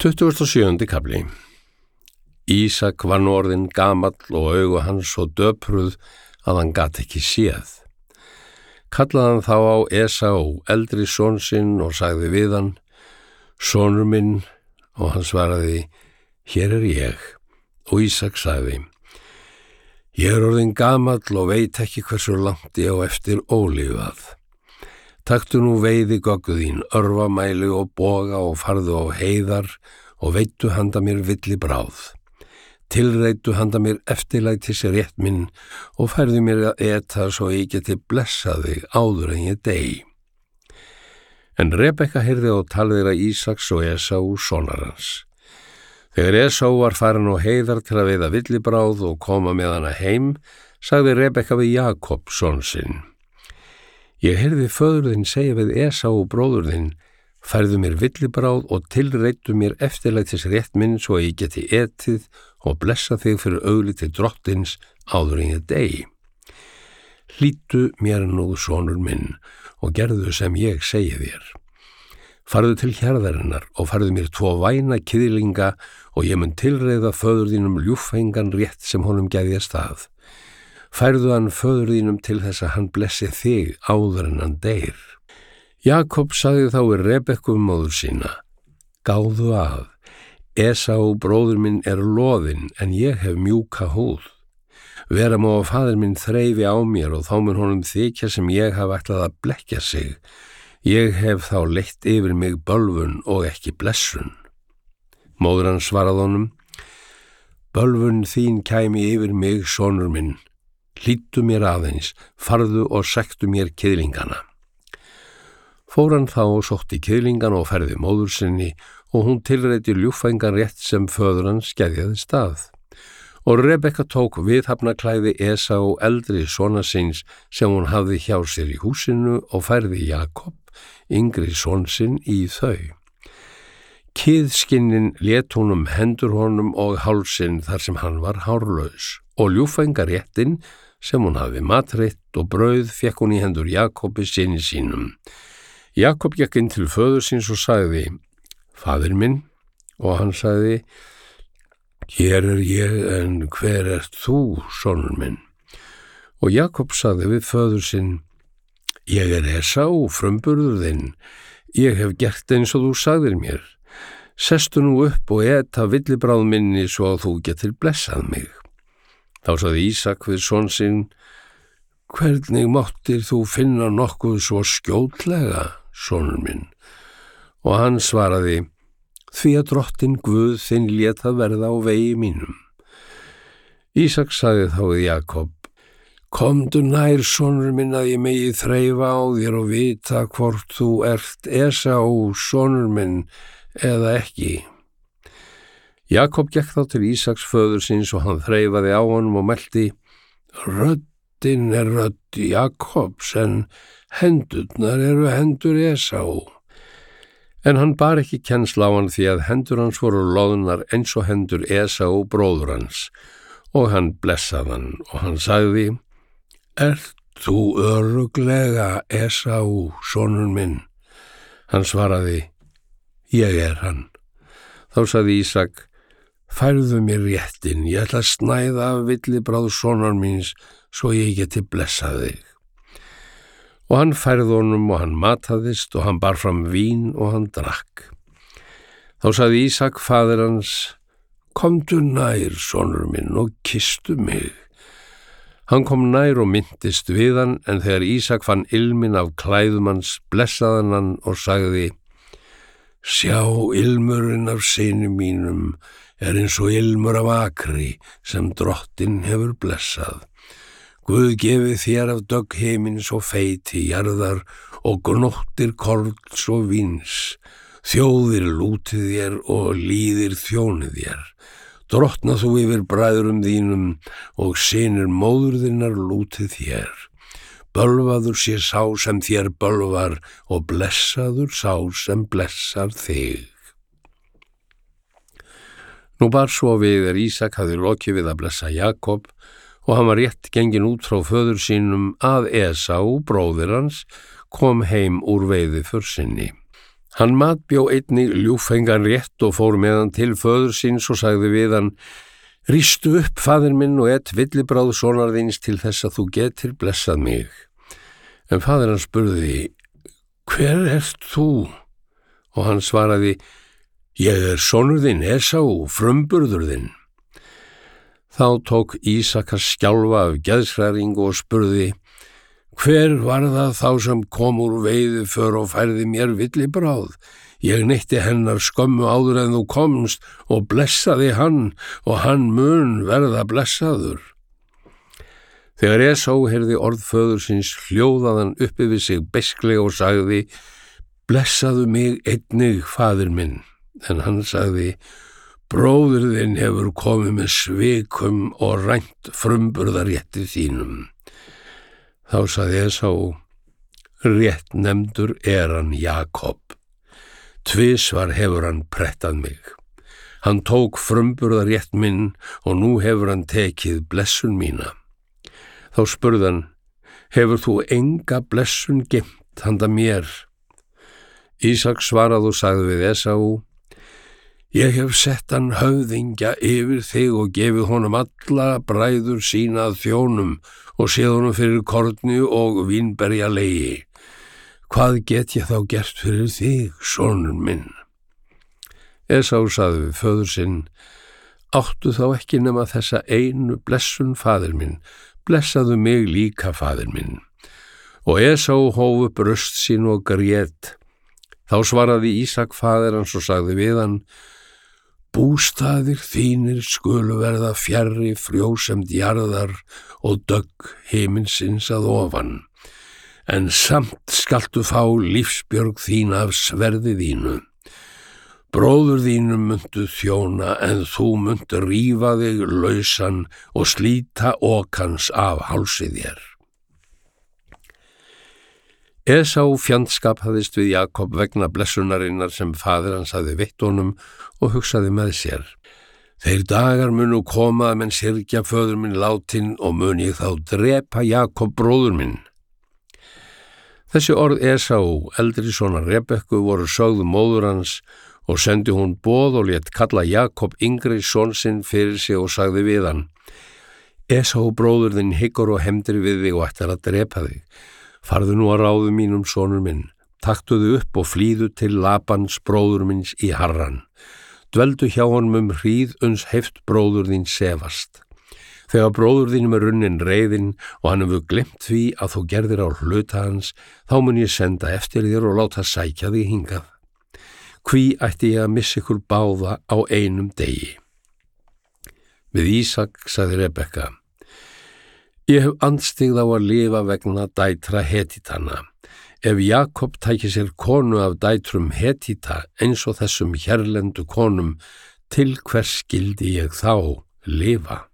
27. kafli. Ísak var nú orðinn gamall og augu hans svo döpruð að hann gat ekki séð. Kallaði hann þá á Esau, eldri son sinn, og sagði við hann: Sonur minn, og hann svaraði: Hér er ég. Og Ísak sagði: Ég er orðinn gamall og veit ekki hversu langt ég á eftir ólífað. Taktu nú veiðigöggu þín, örvamæli og boga og farðu á heiðar og veittu handa mér villibráð. Tilreitu handa mér eftirlætis rétt minn og færðu mér að eta svo ég geti blessað þig áður en ég dey. En Rebekka heyrði á tal þeirra Ísaks og Esau sonar hans. Þegar Esau var farin á heiðar til að veiða villibráð og koma með hana heim, sagði Rebekka við Jakob son sinn: Ég heyrði föður þinn segja við Esau bróður þinn: Færðu mér villibráð og tilreittu mér eftirlætis rétt minn svo ég geti etið og blessa þig fyrir augliti drottins áður en ég dey. Hlýddu mér nú, sonur minn, og gerðu sem ég segi þér. Farðu til hjarðarinnar og farðu mér 2 væna kýðlinga og ég mun tilreiða föður þínum ljúffengan rétt sem honum gæðjast að. Færðu hann föður þínum til þess að hann blessi þig áður en hann deyr. Jakob sagði þá við Rebekku móður sína: Gáðu að, Esau bróður minn er loðinn en ég hef mjúka húð. Vera má að faðir minn þreifi á mér og þá mun honum þykja sem ég haf ætlað að blekkja sig. Ég hef þá leitt yfir mig bölvun og ekki blessun. Móður hans svaraði honum: Bölvun þín kæmi yfir mig, sonur minn. Hlýddu mér aðeins, farðu og sektu mér kýðlingana. Fór hann þá og sótti kýðlingana og færði móður sinni og hún tilreiddi ljúffengan rétt sem föður hans geðjaði stað. Og Rebekka tók viðhafnaklæði Esau eldri sona síns sem hún hafði hjá sér í húsinu og færði Jakob, yngri son sinn, í þau. Kýðskinnin lét hún hendur honum og hálsinn þar sem hann var hárlaus og ljúffenga réttin sem hún hafði matreitt og brauð fekk hún í hendur Jakobi syni sínum. Jakob gekk inn til föður síns og sagði: Faðir minn, og hann sagði: Hér er ég, en hver ert þú, sonur minn? Og Jakob sagði við föður sinn: Ég er Esau, frumburður þinn. Ég hef gert eins og þú sagðir mér. Sestu nú upp og eta villibráð minni svo að þú getur blessað mig. Þá sagði Ísak við son sinn: Hvernig máttir þú finna nokkuð svo skjótlega, sonur minn? Og hann svaraði: Því að drottinn Guð þinn lét það verða á vegi mínum. Ísak sagði þá við Jakob: Komdu nær, sonur minn, að ég megi þreifa á þér og vita hvort þú ert Esau, sonur minn, eða ekki. Jakob gekk þá til Ísaks föður síns og hann þreifaði á honum og melti: Röddin er rödd Jakobs, en hendurnar eru hendur Esau. En hann bar ekki kennsl á hann því að hendur hans voru loðnar eins og hendur Esau bróður hans, og hann blessaði hann og hann sagði: Ert þú örugglega Esau, sonur minn? Hann svaraði: Ég er hann. Þá sagði Ísak: Færðu mér réttin, ég ætla að snæða af villibráð sonar míns svo ég geti blessað þig. Og hann færði honum og hann mataðist og hann bar fram vín og hann drakk. Þá sagði Ísak faðir hans: Komdu nær, sonur minn, og kysstu mig. Hann kom nær og minntist við hann, en þegar Ísak fann ilminn af klæðum hans blessaði hann og sagði: Sjá, ilmurinn af syni mínum er eins og ilmur af akri sem drottinn hefur blessað. Guð gefi þér af dögg himins og feiti jarðar og gnóttir korns og víns. Þjóðir lútið þér og líðir þjónið þér. Drottna þú yfir bræðrum þínum og synir móður þinnar lútið þér. Bölvaður sé sá sem þér bölvar og blessaður sá sem blessar þig. Nú bar svo við Ísak hafði lokið við að blessa Jakob og hann var rétt genginn út frá föður sínum að Esau, bróðir hans, kom heim úr veiðiför sinni. Hann matbjó einnig ljúffengan rétt og fór með hann til föður síns og sagði við hann: Rístu upp, faðir minn, og et villibráð sonar þíns til þess að þú getir blessað mig. En faðir hann spurði: Hver ert þú? Og hann svaraði: Ég sonur þinn, Esau, frumburður þinn. Þá tók Ísak að skjálfa af geðshræringu og spurði: Hver var það þá sem kom úr veiðiför og færði mér villibráð? Ég neytti hennar skömmu áður en þú komst og blessaði hann, og hann mun verða blessaður. Þegar Esau heyrði orð föður síns hljóðaði hann uppi við sig beisklega og sagði: Blessaðu mig einnig, faðir minn. En hann sagði: Bróðir þinn hefur komið með svikum og rænt frumburðarétti þínum. Þá sagði Esau: Rétt nefndur hann Jakob. Tvisvar hefur hann prettað mig. Hann tók frumburðarétt minn og nú hefur hann tekið blessun mína. Þá spurði hann: Hefur þú enga blessun geymt handa mér? Ísak svaraði og sagði við Esau: Ég hef sett hann höfðingja yfir þig og gefið honum alla bræður sína að þjónum og séð honum fyrir korni og vínberjalegi. Hvað get ég þá gert fyrir þig, sonur minn? Esau sagði við föður sinn: Áttu þá ekki nema þessa einu blessun, faðir minn? Blessaðu mig líka, faðir minn. Og Esau hóf upp röst sín og grét. Þá svaraði Ísak faðir hans og sagði við hann: Bústaðir þínir skulu verða fjarri frjósemd jarðar og dögg himinsins að ofan, en samt skaltu fá lífsbjörg þín af sverði þínu. Bróður þínum muntu þjóna, en þú muntu rífa þig lausan og slíta okans af hálsi þér. Esau fjandskapaðist við Jakob vegna blessunarinnar sem faðir hans hafði veitt honum og hugsaði með sér: Þeir dagar munu koma að menn syrgja föður minn látinn og mun ég þá drepa Jakob bróður minn. Þessi orð Esau, eldri sonar Rebekku, voru sögð móður hans og sendi hún boð og lét kalla Jakob yngri son sinn fyrir sig og sagði við hann: Esau bróður þinn hyggur og hefndir við þig og ætlar að drepa þig. Farðu nú að ráðu mínum, sonur minn, taktuðu upp og flýðu til Labans bróður minns í Harran. Dveldu hjá honum hríð uns heift bróður þín sefast. Þegar bróður þínum runnin reiðin og hann hefur gleymt því að þú gerðir á hluta hans, þá mun ég senda eftir þér og láta sækja þig hingað. Hví ætti ég að missa ykkur báða á einum degi? Við Ísak sagði Rebekka: Ég hef andstyggð á að lifa vegna dætra Hetítana. Ef Jakob tæki sér konu af dætrum Hetíta eins og þessum hérlendu konum, til hvers skyldi ég þá lifa?